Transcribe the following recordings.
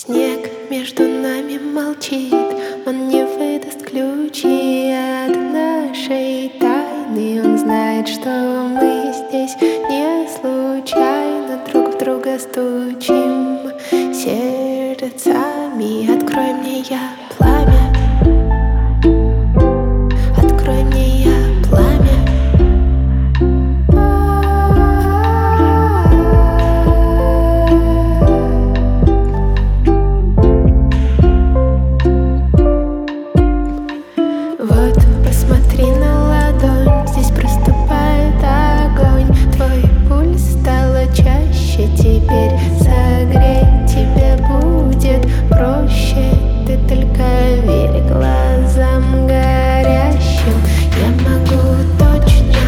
Снег между нами молчит, он не выдаст ключи от нашей тайны. Он знает, что мы здесь не случайно друг в друга стучим сердцами. Открой мне, я пламя. Открой мне, я пламя. Вот, посмотри на ладонь, здесь проступает огонь. Твой пульс стало чаще, теперь согреть тебя будет проще. Ты только верь глазам горящим. Я могу точно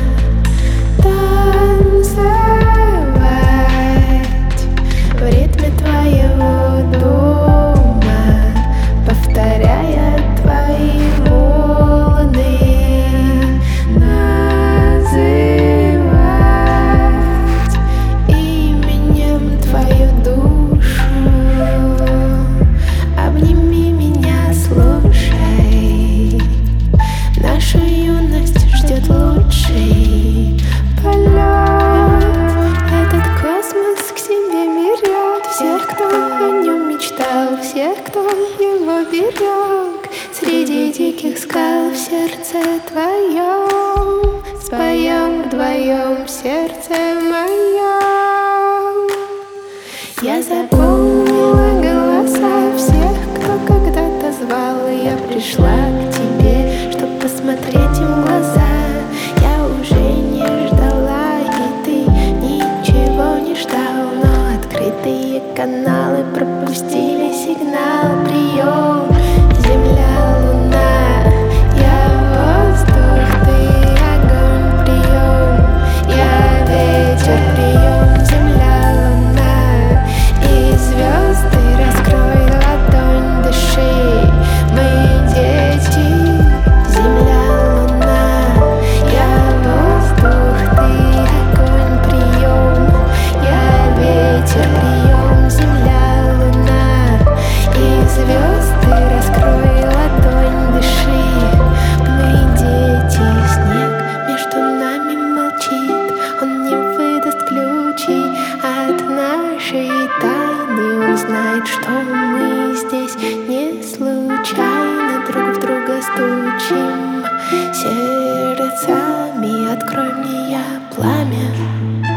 танцевать в ритме твоего дома, повторяя твои волны, называть именем твою душу. Обними меня, слушай, нашу юность ждет лучший полет. Этот космос к себе берет всех, кто о нем мечтал, всех, кто его берег. Среди диких скал в сердце твоем споем вдвоем, сердце моем. Я запомнила голоса всех, кто когда-то звал, и я пришла к тебе, чтоб посмотреть им в глаза. Я уже не ждала, и ты ничего не ждал, но открытые каналы пропустили сигнал. Прием, земля, луна, я воздух, ты огонь. Прием, я ветер. Прием, земля, луна и звезды. Раскрой ладонь, дыши, мы дети. Земля, луна, я воздух, ты огонь. Прием, я ветер. Прием, земля, луна и звезды. Раскрой ладонь, дыши, мы дети. Снег между нами молчит, он не выдаст ключи от нашей тайны. Он знает, что мы здесь не случайно друг в друга стучим сердцами. Открой мне, я пламя.